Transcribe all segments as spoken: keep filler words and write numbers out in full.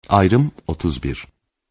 Ayrım otuz bir.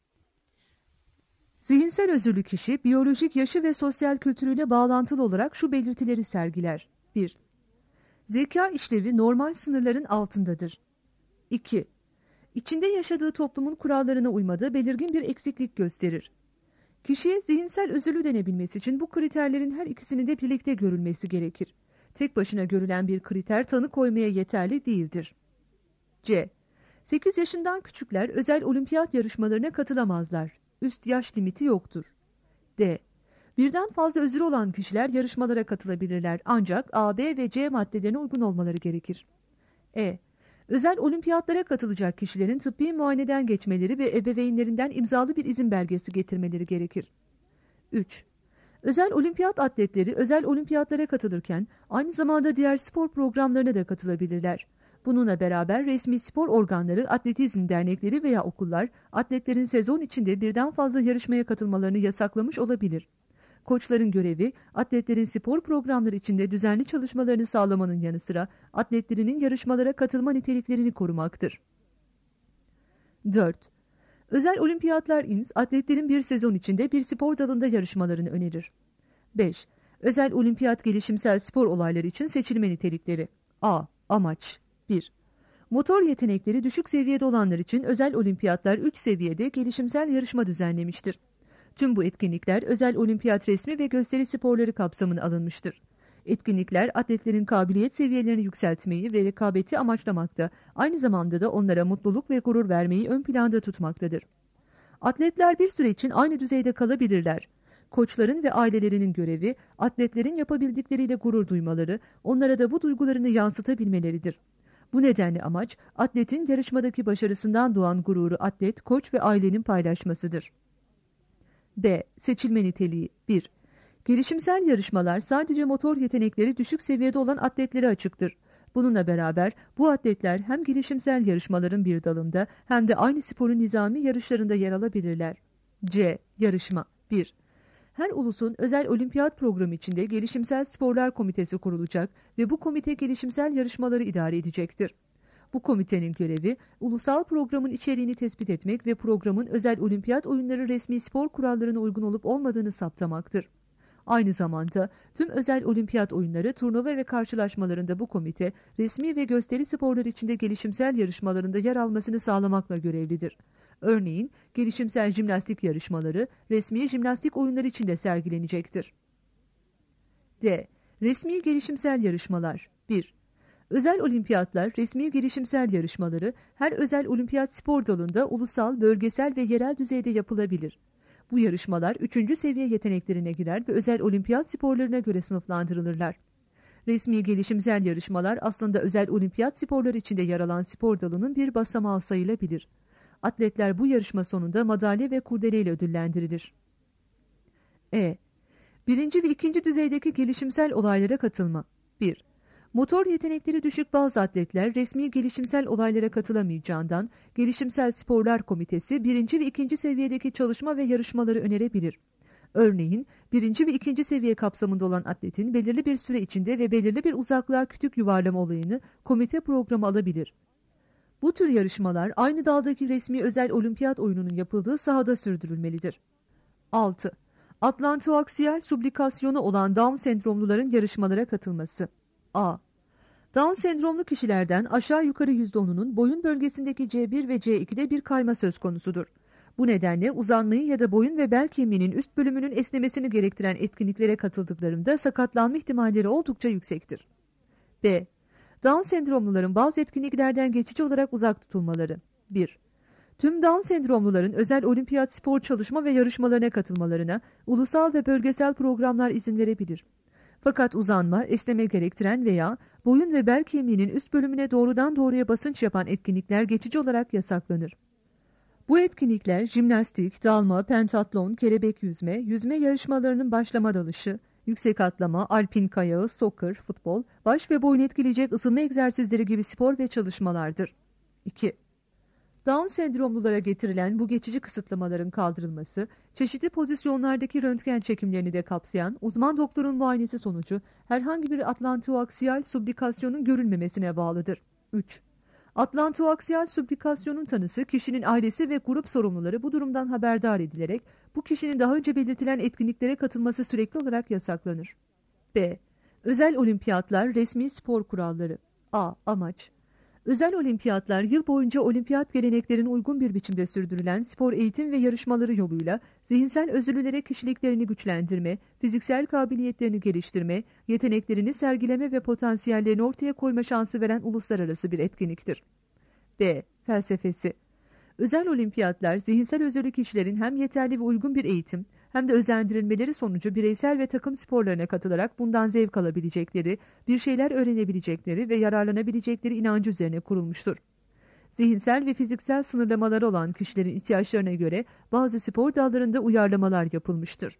Zihinsel özürlü kişi, biyolojik yaşı ve sosyal kültürüyle bağlantılı olarak şu belirtileri sergiler. bir. Zeka işlevi normal sınırların altındadır. iki. İçinde yaşadığı toplumun kurallarına uymadığı belirgin bir eksiklik gösterir. Kişiye zihinsel özürlü denebilmesi için bu kriterlerin her ikisinin de birlikte görülmesi gerekir. Tek başına görülen bir kriter tanı koymaya yeterli değildir. C. sekiz yaşından küçükler özel olimpiyat yarışmalarına katılamazlar. Üst yaş limiti yoktur. D. Birden fazla özürü olan kişiler yarışmalara katılabilirler ancak A, B ve C maddelerine uygun olmaları gerekir. E. Özel olimpiyatlara katılacak kişilerin tıbbi muayeneden geçmeleri ve ebeveynlerinden imzalı bir izin belgesi getirmeleri gerekir. üç. Özel olimpiyat atletleri özel olimpiyatlara katılırken aynı zamanda diğer spor programlarına da katılabilirler. Bununla beraber resmi spor organları, atletizm dernekleri veya okullar atletlerin sezon içinde birden fazla yarışmaya katılmalarını yasaklamış olabilir. Koçların görevi atletlerin spor programları içinde düzenli çalışmalarını sağlamanın yanı sıra atletlerinin yarışmalara katılma niteliklerini korumaktır. dört. Özel olimpiyatlar İ N S atletlerin bir sezon içinde bir spor dalında yarışmalarını önerir. beş. Özel olimpiyat gelişimsel spor olayları için seçilme nitelikleri. A. Amaç bir. Motor yetenekleri düşük seviyede olanlar için özel olimpiyatlar üç seviyede gelişimsel yarışma düzenlemiştir. Tüm bu etkinlikler özel olimpiyat resmi ve gösteri sporları kapsamına alınmıştır. Etkinlikler atletlerin kabiliyet seviyelerini yükseltmeyi ve rekabeti amaçlamakta, aynı zamanda da onlara mutluluk ve gurur vermeyi ön planda tutmaktadır. Atletler bir süre için aynı düzeyde kalabilirler. Koçların ve ailelerinin görevi, atletlerin yapabildikleriyle gurur duymaları, onlara da bu duygularını yansıtabilmeleridir. Bu nedenle amaç, atletin yarışmadaki başarısından doğan gururu atlet, koç ve ailenin paylaşmasıdır. B. Seçilme niteliği bir. Gelişimsel yarışmalar sadece motor yetenekleri düşük seviyede olan atletlere açıktır. Bununla beraber bu atletler hem gelişimsel yarışmaların bir dalında hem de aynı sporun nizami yarışlarında yer alabilirler. C. Yarışma bir. Her ulusun özel olimpiyat programı içinde gelişimsel sporlar komitesi kurulacak ve bu komite gelişimsel yarışmaları idare edecektir. Bu komitenin görevi, ulusal programın içeriğini tespit etmek ve programın özel olimpiyat oyunları resmi spor kurallarına uygun olup olmadığını saptamaktır. Aynı zamanda tüm özel olimpiyat oyunları, turnuva ve karşılaşmalarında bu komite, resmi ve gösteri sporları içinde gelişimsel yarışmalarında yer almasını sağlamakla görevlidir. Örneğin, gelişimsel jimnastik yarışmaları, resmi jimnastik oyunları içinde sergilenecektir. D. Resmi gelişimsel yarışmalar bir. Özel olimpiyatlar, resmi gelişimsel yarışmaları her özel olimpiyat spor dalında ulusal, bölgesel ve yerel düzeyde yapılabilir. Bu yarışmalar üçüncü seviye yeteneklerine girer ve özel olimpiyat sporlarına göre sınıflandırılırlar. Resmi gelişimsel yarışmalar aslında özel olimpiyat sporları içinde yer alan spor dalının bir basamağı sayılabilir. Atletler bu yarışma sonunda madalya ve kurdeleyle ödüllendirilir. E. Birinci ve ikinci düzeydeki gelişimsel olaylara katılma. bir. Motor yetenekleri düşük bazı atletler resmi gelişimsel olaylara katılamayacağından Gelişimsel Sporlar Komitesi birinci ve ikinci seviyedeki çalışma ve yarışmaları önerebilir. Örneğin birinci ve ikinci seviye kapsamında olan atletin belirli bir süre içinde ve belirli bir uzaklığa kütük yuvarlama olayını komite programı alabilir. Bu tür yarışmalar aynı daldaki resmi özel olimpiyat oyununun yapıldığı sahada sürdürülmelidir. altı. Atlantoaksiyal sublikasyonu olan Down sendromluların yarışmalara katılması. A. Down sendromlu kişilerden aşağı yukarı yüzde onunun boyun bölgesindeki C bir ve C ikide bir kayma söz konusudur. Bu nedenle uzanmayı ya da boyun ve bel kemiğinin üst bölümünün esnemesini gerektiren etkinliklere katıldıklarında sakatlanma ihtimalleri oldukça yüksektir. B. Down sendromluların bazı etkinliklerden geçici olarak uzak tutulmaları. bir. Tüm Down sendromluların özel olimpiyat spor çalışma ve yarışmalarına katılmalarına ulusal ve bölgesel programlar izin verebilir. Fakat uzanma, esneme gerektiren veya boyun ve bel kemiğinin üst bölümüne doğrudan doğruya basınç yapan etkinlikler geçici olarak yasaklanır. Bu etkinlikler jimnastik, dalma, pentatlon, kelebek yüzme, yüzme yarışmalarının başlama dalışı, yüksek atlama, alpin kayağı, soccer, futbol, baş ve boyun etkileyecek ısınma egzersizleri gibi spor ve çalışmalardır. iki. Down sendromlulara getirilen bu geçici kısıtlamaların kaldırılması, çeşitli pozisyonlardaki röntgen çekimlerini de kapsayan uzman doktorun muayenesi sonucu herhangi bir atlantoaksiyal sublikasyonun görülmemesine bağlıdır. üç. Atlantoaksiyal süblikasyonun tanısı, kişinin ailesi ve grup sorumluları bu durumdan haberdar edilerek bu kişinin daha önce belirtilen etkinliklere katılması sürekli olarak yasaklanır. B. Özel olimpiyatlar, resmi spor kuralları. A. Amaç: özel olimpiyatlar, yıl boyunca olimpiyat geleneklerine uygun bir biçimde sürdürülen spor eğitim ve yarışmaları yoluyla zihinsel özürlülere kişiliklerini güçlendirme, fiziksel kabiliyetlerini geliştirme, yeteneklerini sergileme ve potansiyellerini ortaya koyma şansı veren uluslararası bir etkinliktir. B. Felsefesi: özel olimpiyatlar, zihinsel özürlü kişilerin hem yeterli ve uygun bir eğitim hem de özendirilmeleri sonucu bireysel ve takım sporlarına katılarak bundan zevk alabilecekleri, bir şeyler öğrenebilecekleri ve yararlanabilecekleri inancı üzerine kurulmuştur. Zihinsel ve fiziksel sınırlamaları olan kişilerin ihtiyaçlarına göre bazı spor dallarında uyarlamalar yapılmıştır.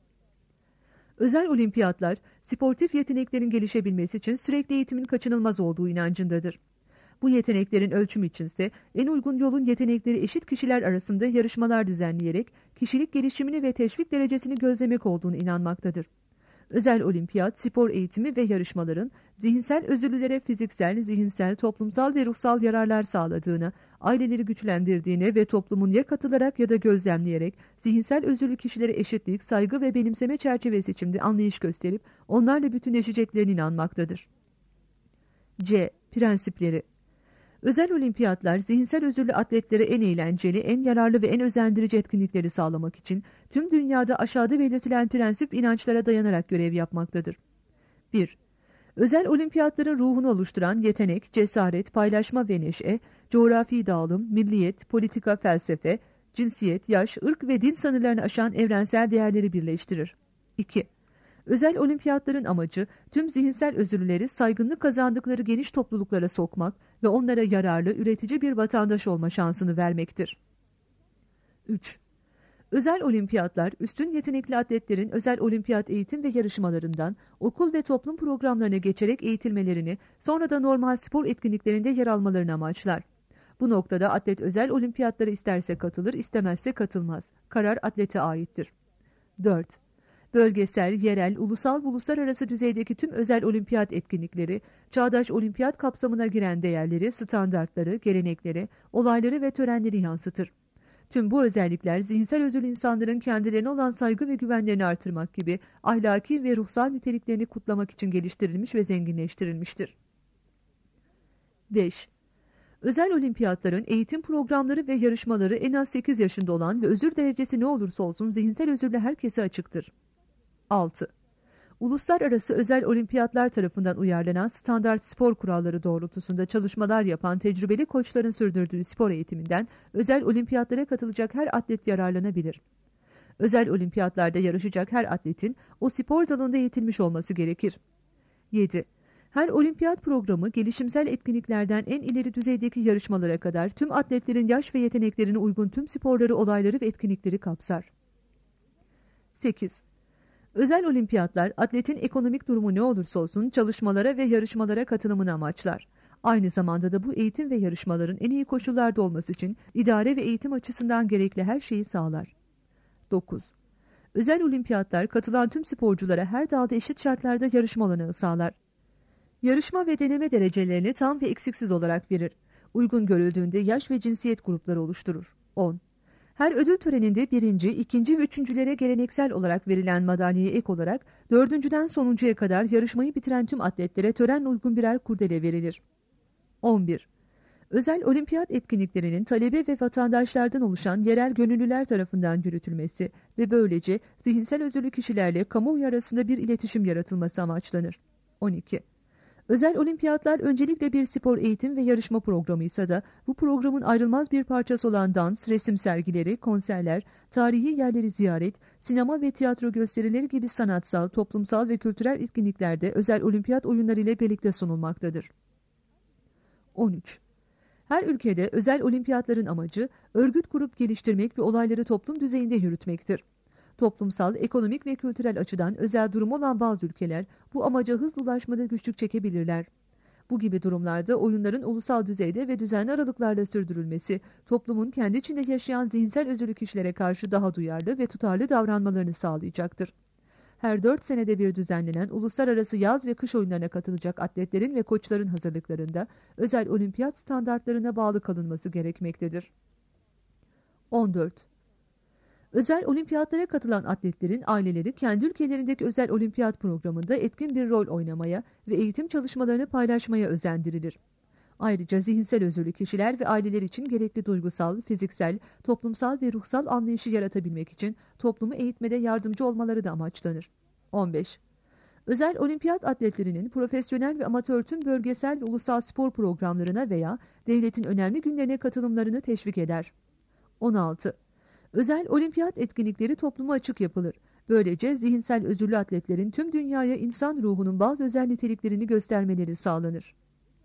Özel olimpiyatlar, sportif yeteneklerin gelişebilmesi için sürekli eğitimin kaçınılmaz olduğu inancındadır. Bu yeteneklerin ölçümü içinse en uygun yolun yetenekleri eşit kişiler arasında yarışmalar düzenleyerek kişilik gelişimini ve teşvik derecesini gözlemek olduğunu inanmaktadır. Özel olimpiyat, spor eğitimi ve yarışmaların zihinsel özürlülere fiziksel, zihinsel, toplumsal ve ruhsal yararlar sağladığını, aileleri güçlendirdiğini ve toplumun ya katılarak ya da gözlemleyerek zihinsel özürlü kişilere eşitlik, saygı ve benimseme çerçevesi içinde anlayış gösterip onlarla bütünleşeceklerine inanmaktadır. C. Prensipleri: özel olimpiyatlar, zihinsel özürlü atletlere en eğlenceli, en yararlı ve en özendirici etkinlikleri sağlamak için tüm dünyada aşağıda belirtilen prensip inançlara dayanarak görev yapmaktadır. bir. Özel olimpiyatların ruhunu oluşturan yetenek, cesaret, paylaşma ve neşe, coğrafi dağılım, milliyet, politika, felsefe, cinsiyet, yaş, ırk ve din sınırlarını aşan evrensel değerleri birleştirir. iki. Özel olimpiyatların amacı tüm zihinsel özürlüleri saygınlık kazandıkları geniş topluluklara sokmak ve onlara yararlı, üretici bir vatandaş olma şansını vermektir. üç. Özel olimpiyatlar, üstün yetenekli atletlerin özel olimpiyat eğitim ve yarışmalarından okul ve toplum programlarına geçerek eğitilmelerini, sonra da normal spor etkinliklerinde yer almalarını amaçlar. Bu noktada atlet özel olimpiyatlara isterse katılır, istemezse katılmaz. Karar atlete aittir. dört. Bölgesel, yerel, ulusal ve uluslararası düzeydeki tüm özel olimpiyat etkinlikleri, çağdaş olimpiyat kapsamına giren değerleri, standartları, gelenekleri, olayları ve törenleri yansıtır. Tüm bu özellikler zihinsel özürlü insanların kendilerine olan saygı ve güvenlerini artırmak gibi ahlaki ve ruhsal niteliklerini kutlamak için geliştirilmiş ve zenginleştirilmiştir. beş. Özel olimpiyatların eğitim programları ve yarışmaları en az sekiz yaşında olan ve özür derecesi ne olursa olsun zihinsel özürlü herkese açıktır. altı. Uluslararası özel olimpiyatlar tarafından uyarlanan standart spor kuralları doğrultusunda çalışmalar yapan tecrübeli koçların sürdürdüğü spor eğitiminden özel olimpiyatlara katılacak her atlet yararlanabilir. Özel olimpiyatlarda yarışacak her atletin o spor dalında eğitilmiş olması gerekir. yedi. Her olimpiyat programı gelişimsel etkinliklerden en ileri düzeydeki yarışmalara kadar tüm atletlerin yaş ve yeteneklerine uygun tüm sporları, olayları ve etkinlikleri kapsar. sekiz. Özel olimpiyatlar, atletin ekonomik durumu ne olursa olsun çalışmalara ve yarışmalara katılımını amaçlar. Aynı zamanda da bu eğitim ve yarışmaların en iyi koşullarda olması için idare ve eğitim açısından gerekli her şeyi sağlar. dokuz. Özel olimpiyatlar, katılan tüm sporculara her dalda eşit şartlarda yarışma olanağı sağlar. Yarışma ve deneme derecelerini tam ve eksiksiz olarak verir. Uygun görüldüğünde yaş ve cinsiyet grupları oluşturur. on. Her ödül töreninde birinci, ikinci ve üçüncülere geleneksel olarak verilen madalyaya ek olarak dördüncüden sonuncuya kadar yarışmayı bitiren tüm atletlere törenle uygun birer kurdele verilir. on bir. Özel olimpiyat etkinliklerinin talebe ve vatandaşlardan oluşan yerel gönüllüler tarafından yürütülmesi ve böylece zihinsel özürlü kişilerle kamuoyu arasında bir iletişim yaratılması amaçlanır. on iki. Özel olimpiyatlar öncelikle bir spor eğitim ve yarışma programıysa da bu programın ayrılmaz bir parçası olan dans, resim sergileri, konserler, tarihi yerleri ziyaret, sinema ve tiyatro gösterileri gibi sanatsal, toplumsal ve kültürel etkinliklerde özel olimpiyat oyunları ile birlikte sunulmaktadır. on üç. Her ülkede özel olimpiyatların amacı örgüt kurup geliştirmek ve olayları toplum düzeyinde yürütmektir. Toplumsal, ekonomik ve kültürel açıdan özel durumu olan bazı ülkeler bu amaca hızlı ulaşmada güçlük çekebilirler. Bu gibi durumlarda oyunların ulusal düzeyde ve düzenli aralıklarla sürdürülmesi, toplumun kendi içinde yaşayan zihinsel özürlü kişilere karşı daha duyarlı ve tutarlı davranmalarını sağlayacaktır. her dört senede bir düzenlenen uluslararası yaz ve kış oyunlarına katılacak atletlerin ve koçların hazırlıklarında özel olimpiyat standartlarına bağlı kalınması gerekmektedir. on dört. Özel olimpiyatlara katılan atletlerin aileleri kendi ülkelerindeki özel olimpiyat programında etkin bir rol oynamaya ve eğitim çalışmalarını paylaşmaya özendirilir. Ayrıca zihinsel özürlü kişiler ve aileler için gerekli duygusal, fiziksel, toplumsal ve ruhsal anlayışı yaratabilmek için toplumu eğitmede yardımcı olmaları da amaçlanır. on beş. Özel olimpiyat atletlerinin profesyonel ve amatör tüm bölgesel ve ulusal spor programlarına veya devletin önemli günlerine katılımlarını teşvik eder. on altı. Özel olimpiyat etkinlikleri topluma açık yapılır. Böylece zihinsel özürlü atletlerin tüm dünyaya insan ruhunun bazı özel niteliklerini göstermeleri sağlanır.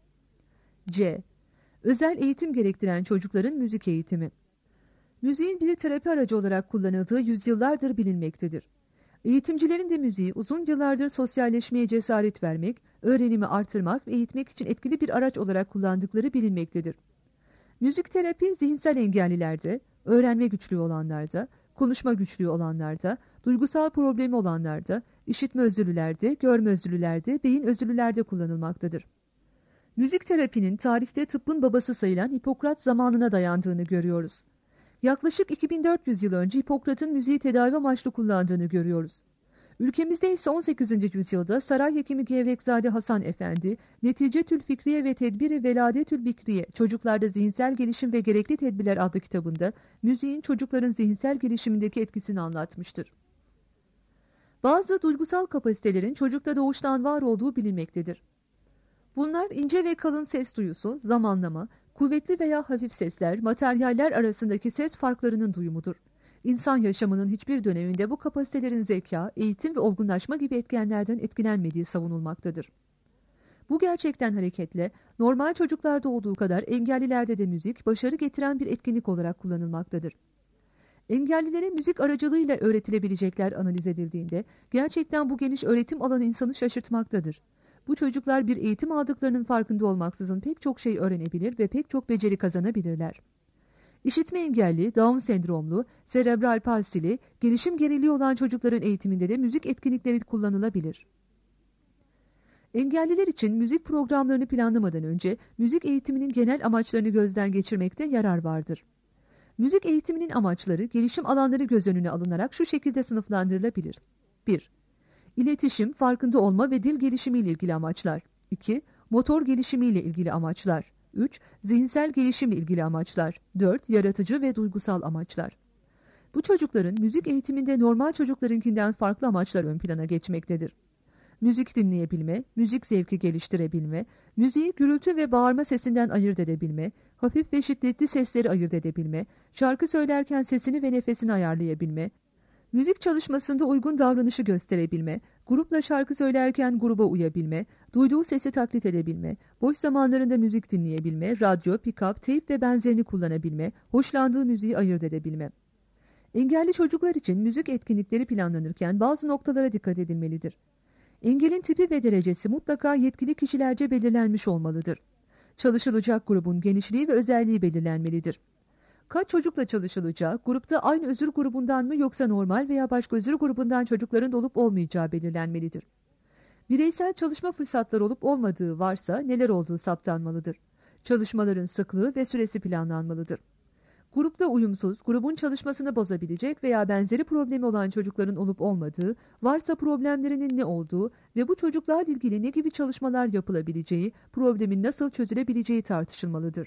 C. Özel eğitim gerektiren çocukların müzik eğitimi. Müziğin bir terapi aracı olarak kullanıldığı yüzyıllardır bilinmektedir. Eğitimcilerin de müziği uzun yıllardır sosyalleşmeye cesaret vermek, öğrenimi artırmak ve eğitmek için etkili bir araç olarak kullandıkları bilinmektedir. Müzik terapi zihinsel engellilerde, öğrenme güçlüğü olanlarda, konuşma güçlüğü olanlarda, duygusal problemi olanlarda, işitme özürlülerde, görme özürlülerde, beyin özürlülerde kullanılmaktadır. Müzik terapinin tarihte tıbbın babası sayılan Hipokrat zamanına dayandığını görüyoruz. Yaklaşık iki bin dört yüz yıl önce Hipokrat'ın müziği tedavi amaçlı kullandığını görüyoruz. Ülkemizde ise on sekizinci yüzyılda saray hekimi Gevrekzade Hasan Efendi, Neticetül Fikriye ve Tedbiri Veladetül Bikriye, Çocuklarda Zihinsel Gelişim ve Gerekli Tedbirler adlı kitabında müziğin çocukların zihinsel gelişimindeki etkisini anlatmıştır. Bazı duygusal kapasitelerin çocukta doğuştan var olduğu bilinmektedir. Bunlar ince ve kalın ses duyusu, zamanlama, kuvvetli veya hafif sesler, materyaller arasındaki ses farklarının duyumudur. İnsan yaşamının hiçbir döneminde bu kapasitelerin zeka, eğitim ve olgunlaşma gibi etkenlerden etkilenmediği savunulmaktadır. Bu gerçekten hareketle normal çocuklarda olduğu kadar engellilerde de müzik başarı getiren bir etkinlik olarak kullanılmaktadır. Engellilere müzik aracılığıyla öğretilebilecekler analiz edildiğinde gerçekten bu geniş öğretim alanı insanı şaşırtmaktadır. Bu çocuklar bir eğitim aldıklarının farkında olmaksızın pek çok şey öğrenebilir ve pek çok beceri kazanabilirler. İşitme engelli, Down sendromlu, serebral palsili, gelişim geriliği olan çocukların eğitiminde de müzik etkinlikleri kullanılabilir. Engelliler için müzik programlarını planlamadan önce müzik eğitiminin genel amaçlarını gözden geçirmekte yarar vardır. Müzik eğitiminin amaçları, gelişim alanları göz önüne alınarak şu şekilde sınıflandırılabilir. bir. İletişim, farkında olma ve dil gelişimiyle ilgili amaçlar. iki. Motor gelişimiyle ilgili amaçlar. üç. Zihinsel gelişimle ilgili amaçlar. dört. Yaratıcı ve duygusal amaçlar. Bu çocukların müzik eğitiminde normal çocuklarınkinden farklı amaçlar ön plana geçmektedir. Müzik dinleyebilme, müzik zevki geliştirebilme, müziği gürültü ve bağırma sesinden ayırt edebilme, hafif ve şiddetli sesleri ayırt edebilme, şarkı söylerken sesini ve nefesini ayarlayabilme, müzik çalışmasında uygun davranışı gösterebilme, grupla şarkı söylerken gruba uyabilme, duyduğu sesi taklit edebilme, boş zamanlarında müzik dinleyebilme, radyo, pick-up, teyp ve benzerini kullanabilme, hoşlandığı müziği ayırt edebilme. Engelli çocuklar için müzik etkinlikleri planlanırken bazı noktalara dikkat edilmelidir. Engelin tipi ve derecesi mutlaka yetkili kişilerce belirlenmiş olmalıdır. Çalışılacak grubun genişliği ve özelliği belirlenmelidir. Kaç çocukla çalışılacağı, grupta aynı özür grubundan mı yoksa normal veya başka özür grubundan çocukların olup olmayacağı belirlenmelidir. Bireysel çalışma fırsatları olup olmadığı varsa neler olduğu saptanmalıdır. Çalışmaların sıklığı ve süresi planlanmalıdır. Grupta uyumsuz, grubun çalışmasını bozabilecek veya benzeri problemi olan çocukların olup olmadığı, varsa problemlerinin ne olduğu ve bu çocuklarla ilgili ne gibi çalışmalar yapılabileceği, problemin nasıl çözülebileceği tartışılmalıdır.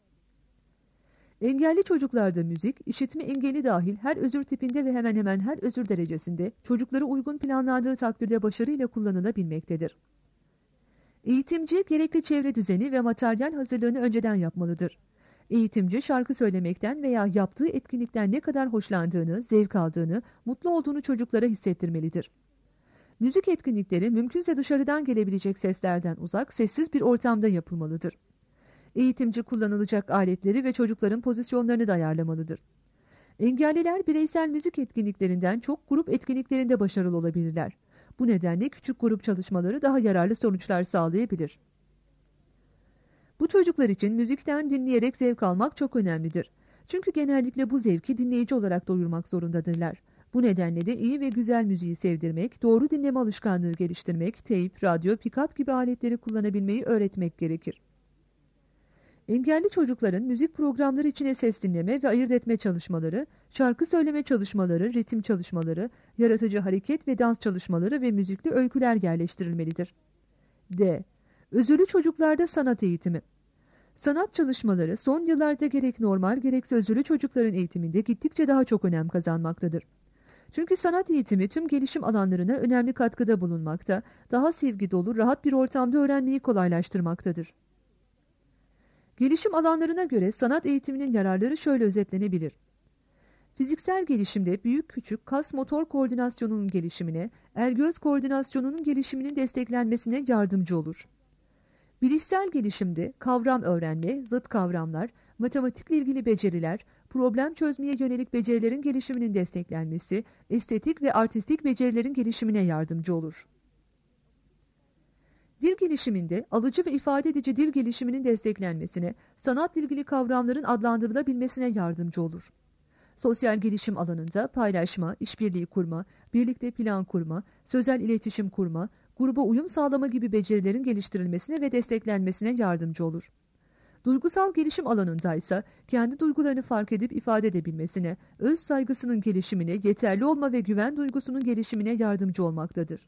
Engelli çocuklarda müzik, işitme engeli dahil her özür tipinde ve hemen hemen her özür derecesinde çocuklara uygun planlandığı takdirde başarıyla kullanılabilmektedir. Eğitimci gerekli çevre düzeni ve materyal hazırlığını önceden yapmalıdır. Eğitimci şarkı söylemekten veya yaptığı etkinlikten ne kadar hoşlandığını, zevk aldığını, mutlu olduğunu çocuklara hissettirmelidir. Müzik etkinlikleri mümkünse dışarıdan gelebilecek seslerden uzak, sessiz bir ortamda yapılmalıdır. Eğitimci kullanılacak aletleri ve çocukların pozisyonlarını da ayarlamalıdır. Engelliler bireysel müzik etkinliklerinden çok grup etkinliklerinde başarılı olabilirler. Bu nedenle küçük grup çalışmaları daha yararlı sonuçlar sağlayabilir. Bu çocuklar için müzikten dinleyerek zevk almak çok önemlidir. Çünkü genellikle bu zevki dinleyici olarak doyurmak zorundadırlar. Bu nedenle de iyi ve güzel müziği sevdirmek, doğru dinleme alışkanlığı geliştirmek, teyp, radyo, pick-up gibi aletleri kullanabilmeyi öğretmek gerekir. Engelli çocukların müzik programları içine ses dinleme ve ayırt etme çalışmaları, şarkı söyleme çalışmaları, ritim çalışmaları, yaratıcı hareket ve dans çalışmaları ve müzikli öyküler yerleştirilmelidir. D. Özürlü çocuklarda sanat eğitimi. Sanat çalışmaları son yıllarda gerek normal gerekse özürlü çocukların eğitiminde gittikçe daha çok önem kazanmaktadır. Çünkü sanat eğitimi tüm gelişim alanlarına önemli katkıda bulunmakta, daha sevgi dolu, rahat bir ortamda öğrenmeyi kolaylaştırmaktadır. Gelişim alanlarına göre sanat eğitiminin yararları şöyle özetlenebilir. Fiziksel gelişimde büyük küçük kas motor koordinasyonunun gelişimine, el-göz koordinasyonunun gelişiminin desteklenmesine yardımcı olur. Bilişsel gelişimde kavram öğrenme, zıt kavramlar, matematikle ilgili beceriler, problem çözmeye yönelik becerilerin gelişiminin desteklenmesi, estetik ve artistik becerilerin gelişimine yardımcı olur. Dil gelişiminde alıcı ve ifade edici dil gelişiminin desteklenmesine, sanatla ilgili kavramların adlandırılabilmesine yardımcı olur. Sosyal gelişim alanında paylaşma, işbirliği kurma, birlikte plan kurma, sözel iletişim kurma, gruba uyum sağlama gibi becerilerin geliştirilmesine ve desteklenmesine yardımcı olur. Duygusal gelişim alanında ise kendi duygularını fark edip ifade edebilmesine, öz saygısının gelişimine, yeterli olma ve güven duygusunun gelişimine yardımcı olmaktadır.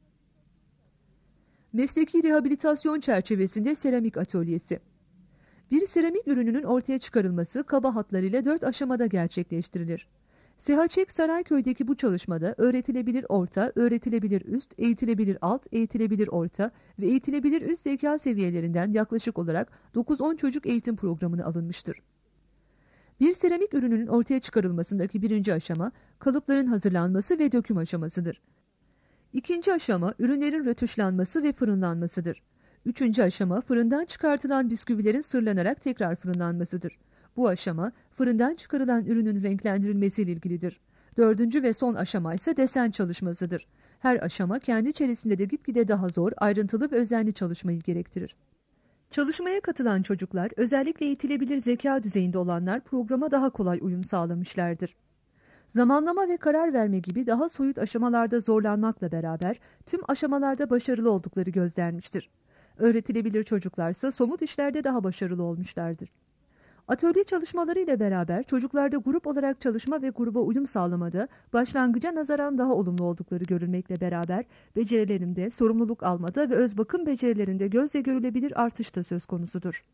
Mesleki rehabilitasyon çerçevesinde seramik atölyesi. Bir seramik ürününün ortaya çıkarılması kaba hatlarıyla dört aşamada gerçekleştirilir. Sehaçek Sarayköy'deki bu çalışmada öğretilebilir orta, öğretilebilir üst, eğitilebilir alt, eğitilebilir orta ve eğitilebilir üst zeka seviyelerinden yaklaşık olarak dokuz on çocuk eğitim programına alınmıştır. Bir seramik ürününün ortaya çıkarılmasındaki birinci aşama kalıpların hazırlanması ve döküm aşamasıdır. İkinci aşama ürünlerin rötuşlanması ve fırınlanmasıdır. Üçüncü aşama fırından çıkartılan bisküvilerin sırlanarak tekrar fırınlanmasıdır. Bu aşama fırından çıkarılan ürünün renklendirilmesiyle ilgilidir. Dördüncü ve son aşama ise desen çalışmasıdır. Her aşama kendi içerisinde de gitgide daha zor, ayrıntılı ve özenli çalışmayı gerektirir. Çalışmaya katılan çocuklar, özellikle eğitilebilir zeka düzeyinde olanlar programa daha kolay uyum sağlamışlardır. Zamanlama ve karar verme gibi daha soyut aşamalarda zorlanmakla beraber tüm aşamalarda başarılı oldukları gözlenmiştir. Öğretilebilir çocuklarsa somut işlerde daha başarılı olmuşlardır. Atölye çalışmaları ile beraber çocuklarda grup olarak çalışma ve gruba uyum sağlamada başlangıca nazaran daha olumlu oldukları görülmekle beraber becerilerinde, sorumluluk almada ve öz bakım becerilerinde gözle görülebilir artış da söz konusudur.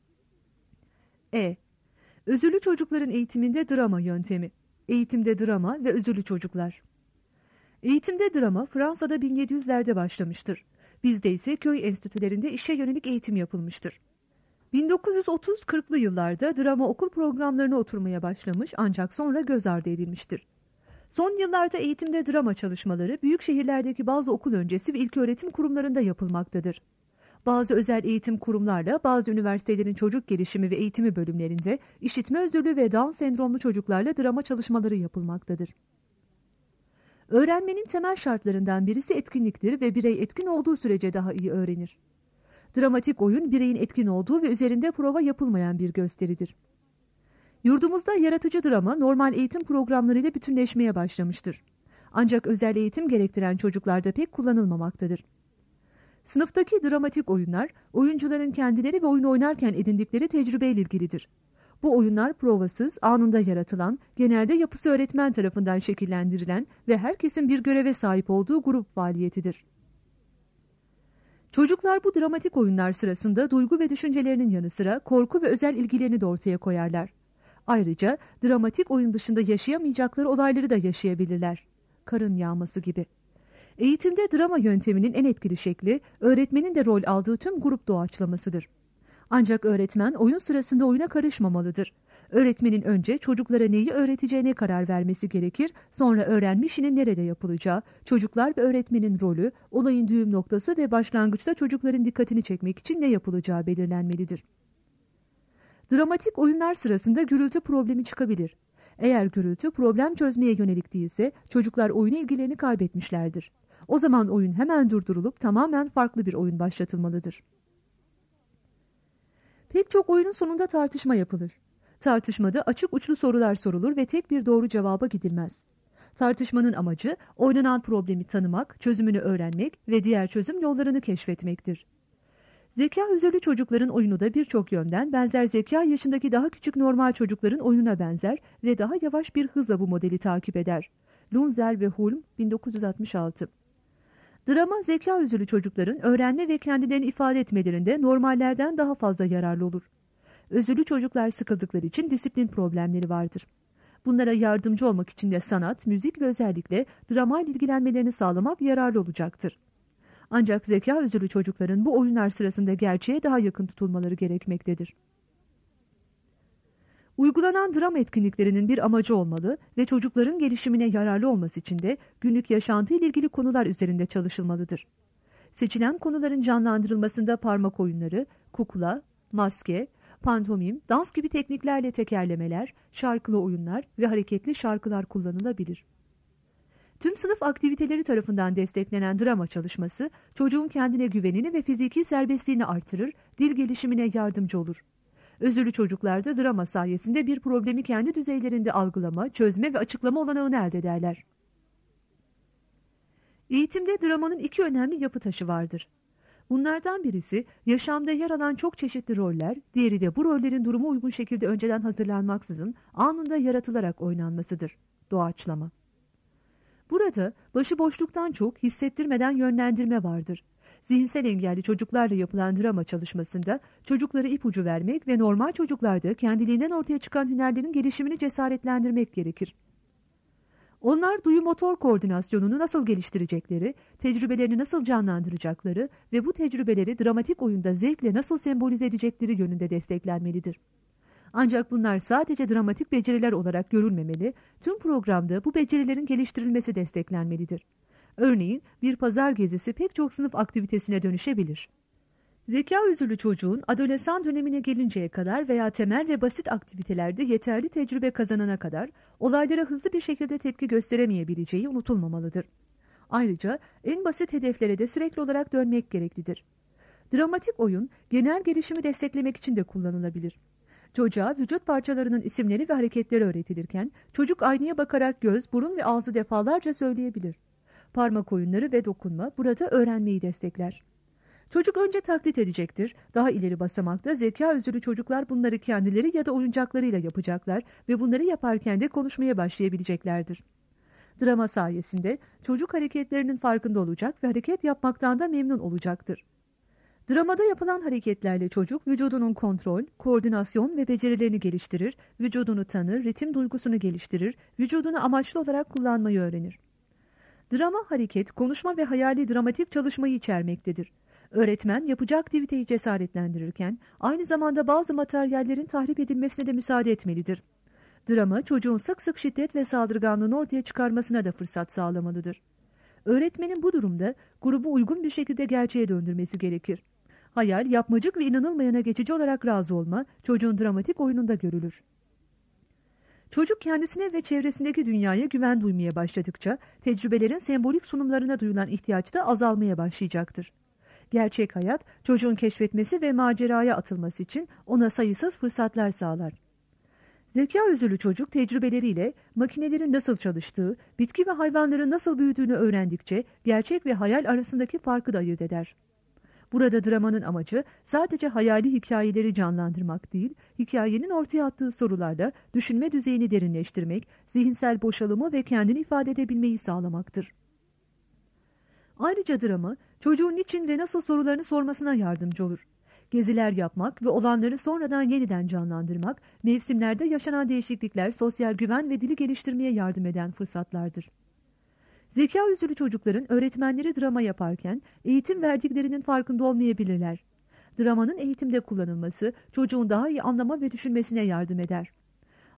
E. Özürlü çocukların eğitiminde drama yöntemi. Eğitimde drama ve özürlü çocuklar. Eğitimde drama Fransa'da bin yedi yüzlerde başlamıştır. Bizde ise köy enstitülerinde işe yönelik eğitim yapılmıştır. bin dokuz yüz otuz kırklı yıllarda drama okul programlarına oturmaya başlamış ancak sonra göz ardı edilmiştir. Son yıllarda eğitimde drama çalışmaları büyük şehirlerdeki bazı okul öncesi ve ilköğretim kurumlarında yapılmaktadır. Bazı özel eğitim kurumlarla bazı üniversitelerin çocuk gelişimi ve eğitimi bölümlerinde işitme özürlü ve Down sendromlu çocuklarla drama çalışmaları yapılmaktadır. Öğrenmenin temel şartlarından birisi etkinliktir ve birey etkin olduğu sürece daha iyi öğrenir. Dramatik oyun bireyin etkin olduğu ve üzerinde prova yapılmayan bir gösteridir. Yurdumuzda yaratıcı drama normal eğitim programlarıyla bütünleşmeye başlamıştır. Ancak özel eğitim gerektiren çocuklarda pek kullanılmamaktadır. Sınıftaki dramatik oyunlar, oyuncuların kendileri ve oyun oynarken edindikleri tecrübeyle ilgilidir. Bu oyunlar provasız, anında yaratılan, genelde yapısı öğretmen tarafından şekillendirilen ve herkesin bir göreve sahip olduğu grup faaliyetidir. Çocuklar bu dramatik oyunlar sırasında duygu ve düşüncelerinin yanı sıra korku ve özel ilgilerini de ortaya koyarlar. Ayrıca dramatik oyun dışında yaşayamayacakları olayları da yaşayabilirler. Karın yağması gibi. Eğitimde drama yönteminin en etkili şekli, öğretmenin de rol aldığı tüm grup doğaçlamasıdır. Ancak öğretmen oyun sırasında oyuna karışmamalıdır. Öğretmenin önce çocuklara neyi öğreteceğine karar vermesi gerekir, sonra öğrenme işinin nerede yapılacağı, çocuklar ve öğretmenin rolü, olayın düğüm noktası ve başlangıçta çocukların dikkatini çekmek için ne yapılacağı belirlenmelidir. Dramatik oyunlar sırasında gürültü problemi çıkabilir. Eğer gürültü problem çözmeye yönelik değilse çocuklar oyuna ilgilerini kaybetmişlerdir. O zaman oyun hemen durdurulup tamamen farklı bir oyun başlatılmalıdır. Pek çok oyunun sonunda tartışma yapılır. Tartışmada açık uçlu sorular sorulur ve tek bir doğru cevaba gidilmez. Tartışmanın amacı oynanan problemi tanımak, çözümünü öğrenmek ve diğer çözüm yollarını keşfetmektir. Zeka özürlü çocukların oyunu da birçok yönden benzer zeka yaşındaki daha küçük normal çocukların oyununa benzer ve daha yavaş bir hızla bu modeli takip eder. Lunzer ve Hulm, bin dokuz yüz altmış altı. Drama, zeka özürlü çocukların öğrenme ve kendilerini ifade etmelerinde normallerden daha fazla yararlı olur. Özürlü çocuklar sıkıldıkları için disiplin problemleri vardır. Bunlara yardımcı olmak için de sanat, müzik ve özellikle drama ile ilgilenmelerini sağlamak yararlı olacaktır. Ancak zeka özürlü çocukların bu oyunlar sırasında gerçeğe daha yakın tutulmaları gerekmektedir. Uygulanan drama etkinliklerinin bir amacı olmalı ve çocukların gelişimine yararlı olması için de günlük yaşantı ile ilgili konular üzerinde çalışılmalıdır. Seçilen konuların canlandırılmasında parmak oyunları, kukla, maske, pantomim, dans gibi tekniklerle tekerlemeler, şarkılı oyunlar ve hareketli şarkılar kullanılabilir. Tüm sınıf aktiviteleri tarafından desteklenen drama çalışması, çocuğun kendine güvenini ve fiziki serbestliğini artırır, dil gelişimine yardımcı olur. Özürlü çocuklarda drama sayesinde bir problemi kendi düzeylerinde algılama, çözme ve açıklama olanağını elde ederler. Eğitimde dramanın iki önemli yapı taşı vardır. Bunlardan birisi yaşamda yer alan çok çeşitli roller, diğeri de bu rollerin duruma uygun şekilde önceden hazırlanmaksızın anında yaratılarak oynanmasıdır. Doğaçlama. Burada başıboşluktan çok hissettirmeden yönlendirme vardır. Zihinsel engelli çocuklarla yapılan drama çalışmasında çocuklara ipucu vermek ve normal çocuklarda kendiliğinden ortaya çıkan hünerlerin gelişimini cesaretlendirmek gerekir. Onlar duyu motor koordinasyonunu nasıl geliştirecekleri, tecrübelerini nasıl canlandıracakları ve bu tecrübeleri dramatik oyunda zevkle nasıl sembolize edecekleri yönünde desteklenmelidir. Ancak bunlar sadece dramatik beceriler olarak görülmemeli, tüm programda bu becerilerin geliştirilmesi desteklenmelidir. Örneğin bir pazar gezisi pek çok sınıf aktivitesine dönüşebilir. Zeka özürlü çocuğun adolesan dönemine gelinceye kadar veya temel ve basit aktivitelerde yeterli tecrübe kazanana kadar olaylara hızlı bir şekilde tepki gösteremeyebileceği unutulmamalıdır. Ayrıca en basit hedeflere de sürekli olarak dönmek gereklidir. Dramatik oyun genel gelişimi desteklemek için de kullanılabilir. Çocuğa vücut parçalarının isimleri ve hareketleri öğretilirken çocuk aynaya bakarak göz, burun ve ağzı defalarca söyleyebilir. Parmak oyunları ve dokunma burada öğrenmeyi destekler. Çocuk önce taklit edecektir. Daha ileri basamakta zeka özürlü çocuklar bunları kendileri ya da oyuncaklarıyla yapacaklar ve bunları yaparken de konuşmaya başlayabileceklerdir. Drama sayesinde çocuk hareketlerinin farkında olacak ve hareket yapmaktan da memnun olacaktır. Dramada yapılan hareketlerle çocuk vücudunun kontrol, koordinasyon ve becerilerini geliştirir, vücudunu tanır, ritim duygusunu geliştirir, vücudunu amaçlı olarak kullanmayı öğrenir. Drama, hareket, konuşma ve hayali dramatik çalışmayı içermektedir. Öğretmen yapıcı aktiviteyi cesaretlendirirken aynı zamanda bazı materyallerin tahrip edilmesine de müsaade etmelidir. Drama çocuğun sık sık şiddet ve saldırganlığını ortaya çıkarmasına da fırsat sağlamalıdır. Öğretmenin bu durumda grubu uygun bir şekilde gerçeğe döndürmesi gerekir. Hayal, yapmacık ve inanılmayana geçici olarak razı olma çocuğun dramatik oyununda görülür. Çocuk kendisine ve çevresindeki dünyaya güven duymaya başladıkça tecrübelerin sembolik sunumlarına duyulan ihtiyaç da azalmaya başlayacaktır. Gerçek hayat çocuğun keşfetmesi ve maceraya atılması için ona sayısız fırsatlar sağlar. Zeka özürlü çocuk tecrübeleriyle makinelerin nasıl çalıştığı, bitki ve hayvanların nasıl büyüdüğünü öğrendikçe gerçek ve hayal arasındaki farkı da ayırt eder. Burada dramanın amacı sadece hayali hikayeleri canlandırmak değil, hikayenin ortaya attığı sorularla düşünme düzeyini derinleştirmek, zihinsel boşalımı ve kendini ifade edebilmeyi sağlamaktır. Ayrıca drama, çocuğun niçin ve nasıl sorularını sormasına yardımcı olur. Geziler yapmak ve olanları sonradan yeniden canlandırmak, mevsimlerde yaşanan değişiklikler sosyal güven ve dili geliştirmeye yardım eden fırsatlardır. Zeka özürlü çocukların öğretmenleri drama yaparken eğitim verdiklerinin farkında olmayabilirler. Dramanın eğitimde kullanılması çocuğun daha iyi anlama ve düşünmesine yardım eder.